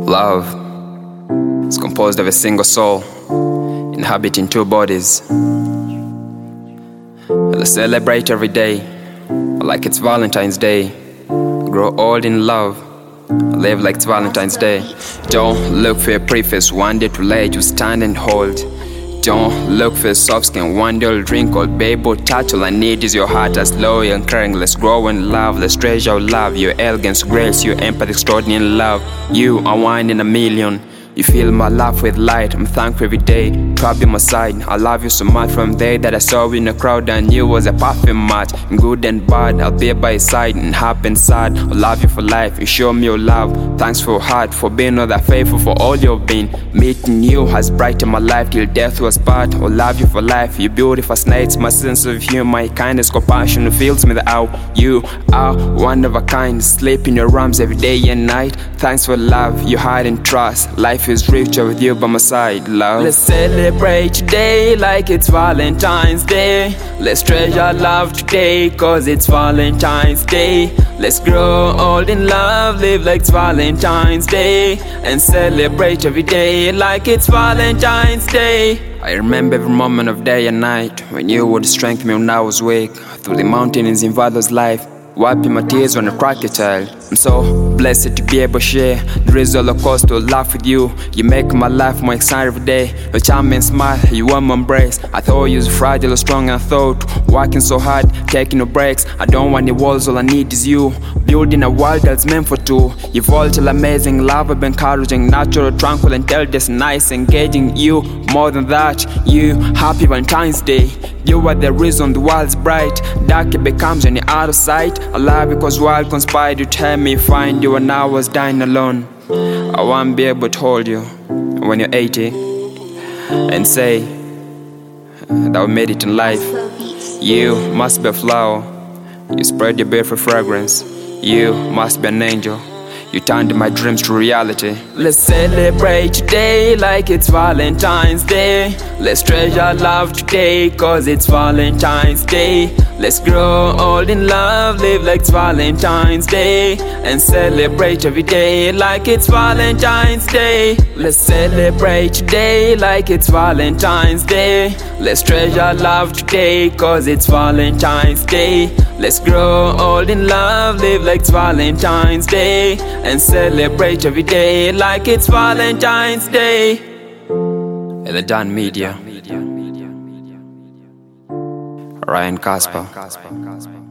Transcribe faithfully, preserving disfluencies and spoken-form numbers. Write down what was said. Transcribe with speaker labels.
Speaker 1: Love is composed of a single soul inhabiting two bodies. Let's celebrate every day like it's Valentine's Day. Grow old in love, live like it's Valentine's Day. Don't look for a preface, one day too late you stand and hold. Don't look for a soft skin, one day you'll drink old babe or touch. All I need is your heart as loyal and caring. Let's grow in love, let's treasure our love. Your elegance, grace, your empathy, extraordinary love. You are one in a million. You fill my life with light, I'm thankful every day to have you on my side. I love you so much from the day that I saw you in the crowd and you was a perfect match. In good and bad, I'll be by your side, in happy and sad. I love you for life, you show me your love. Thanks for your heart, for being all that faithful, for all you've been. Meeting you has brightened my life till death was part. I love you for life, you beautiful nights, my sense of humor, my kindness, compassion fills me out. You are one of a kind, sleep in your arms every day and night. Thanks for love, your heart and trust. Life is richer with you by my side, love. Let's celebrate today like it's Valentine's Day. Let's treasure love today cause it's Valentine's Day. Let's grow old in love, live like it's Valentine's Day, and celebrate every day like it's Valentine's Day. I remember every moment of day and night when you would strengthen me when I was weak. Through the mountains in Valor's life, wiping my tears when I crack a child. I'm so blessed to be able to share the result of course to laugh with you. You make my life more exciting every day. Your charm and smile, you want my embrace. I thought you was fragile or strong, I thought working so hard, taking no breaks. I don't want the walls, all I need is you. Building a world that's meant for two. You've volatile, amazing, love, encouraging, natural, tranquil, intelligent, nice, engaging. You, more than that, you, happy Valentine's Day. You are the reason the world's bright. Dark it becomes when you're out of sight. I love you cause world conspired to tell me find you when I was dying alone. I won't be able to hold you when you're eighty and say that we made it in life. You must be a flower, you spread your beautiful fragrance. You must be an angel, you turned my dreams to reality. Let's celebrate today like it's Valentine's Day. Let's treasure love today cause it's Valentine's Day. Let's grow old in love, live like it's Valentine's Day, and celebrate every day like it's Valentine's Day. Let's celebrate today like it's Valentine's Day. Let's treasure love today cause it's Valentine's Day. Let's grow old in love, live like it's Valentine's Day, and celebrate every day like it's Valentine's Day. The Dan Media, Ryan Casper.